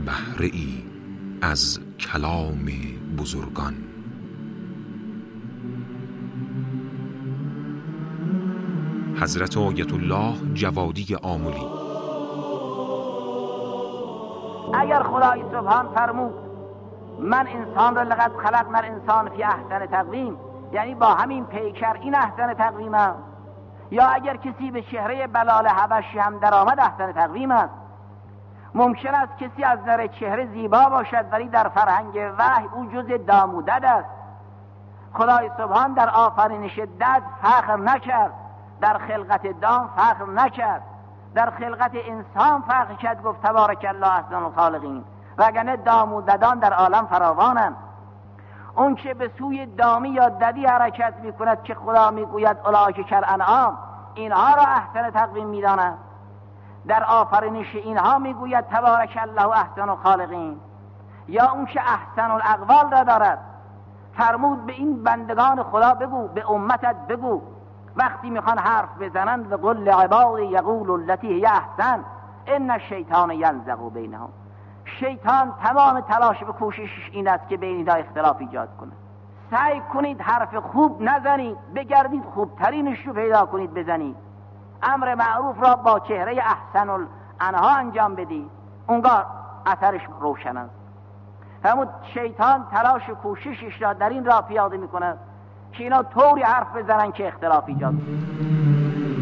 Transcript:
بهره ای از کلام بزرگان. حضرت آیت الله جوادی آملی. اگر خدای سبحان فرمود من انسان را لقد خلقنا الانسان فی احسن تقویم، یعنی با همین پیکر این احسن تقویم است، یا اگر کسی به چهره بلال حبشی هم در آمد احسن تقویم است. ممکن است کسی از نظر چهره زیبا باشد ولی در فرهنگ وحی او جز دامودد است. خدای سبحان در آفرینش دد فخر نکرد، در خلقت دام فخر نکرد، در خلقت انسان فخر کرد، گفت تبارک الله احسن الخالقین، وگرنه داموددان در عالم فراوانند. اون که به سوی دامی یا ددی حرکت میکند که خدا میگوید اولئک کالانعام، اینها را احسن تقویم میداند. در آفرینش اینها میگوید تبارک الله احسن الخالقین. یا اون که احسن الاقوال را دارد، فرمود به این بندگان خدا بگو، به امتت بگو وقتی میخوان حرف بزنند و قل لعبادی یقول التی هی احسن ان الشیطان ینزغ بینهم. شیطان تمام تلاش و کوششش این است که بین اینا اختلاف ایجاد کنه. سعی کنید حرف خوب نزنید، بگردید خوبترینش رو پیدا کنید بزنید. امر معروف را با چهره احسن الانها انجام بدید، اونگاه اثرش روشن است. همون شیطان تلاش و کوششش را در این راه پیاده میکنه که اینا طوری حرف بزنن که اختلاف ایجاد کنه.